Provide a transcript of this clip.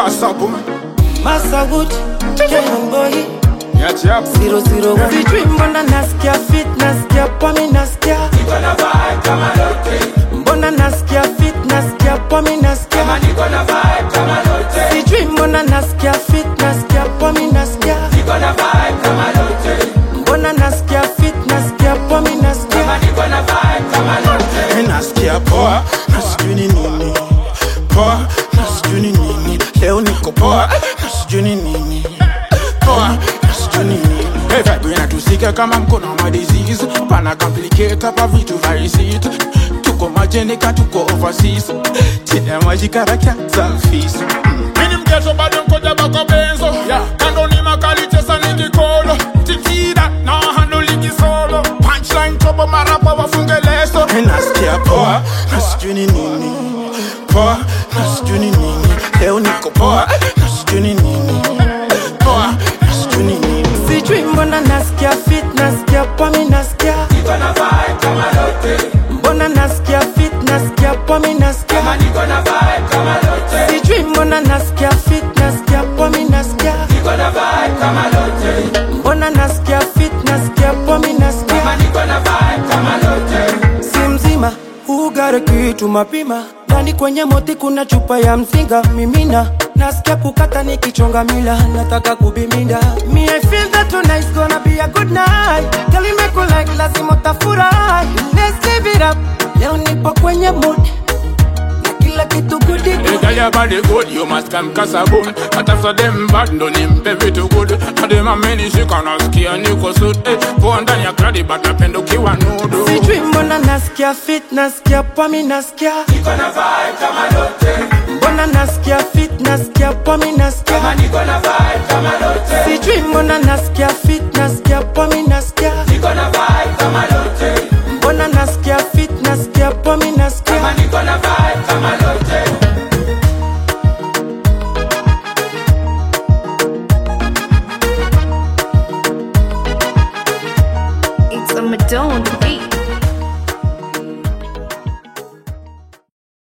Massa boom. Massa Wood, Kenyan boy. Yep. 001. Sijui mbona nasikia fit, nasikia pomi, nasikia Niko na vibe kama lote. mbona nasikia fit, nasikia pomi, nasikia Kama niko na vibe kama lote. sijui mbona nasikia fit, nasikia pomi, nasikia Niko na vibe kama lote. mbona nasikia fit, nasikia pomi, nasikia Kama niko na vibe kama lote. Nasikia poa, nasijui ni nini. Poa, nasijui ni nini. Leo niko poa, nasijui ni nini. Poa, nasijui ni nini. Hey, vibe inatusika kama mkono wa disease. Pana complicate hapa vitu vaisite. Tuko majenika, tuko overseas. Tina majikara kianza fisi. Mini mgeto bado mkoja bako benzo. Kando ni makali chesa ni kikolo. Tikida na handle ligi solo. Punchline tobo marapa wafunge leso. Nasikia poa, nasijui ni nini. Poa, nasijui ni nini. Leo niko poa, nasijui ni nini. Poa, nasijui ni nini. sijui mbona nasikia fit, nasikia pomi, nasikia Niko na vibe kama lote. mbona nasikia fit, nasikia pomi, nasikia Kama niko na vibe kama lote. sijui mbona nasikia fit, nasikia pomi, nasikia Niko na vibe kama lote. mbona nasikia fit, nasikia pomi, nasikia Kama niko na vibe kama lote. si mzima ugare kitu mapima ndani kwenye moti kuna chupa ya mzinga mimina nasikia kukata nikichonga mila nataka kubiminda me I feel that tonight's gonna be a good night girl you make me like lazima utafurahi let's live it up leo nipo kwenye mood na kila kitu goody Hey, good girl, your body good, you must come kasabun. But after them bad, don't nimpe vitu good. Na dem ameni shika nasikia niko suit. Hey, poa ndani ya kradi, but napenda ukiwa nudu. sijui mbona nasikia fit nasikia pomi nasikia Niko na vibe kama lote. mbona nasikia fit nasikia pomi nasikia Kama niko na vibe kama lote. sijui mbona nasikia fit nasikia pomi nasikia Niko na vibe kama lote. mbona nasikia fit nasikia pomi nasikia Kama niko na vibe kama lote. It's a Madonna beat.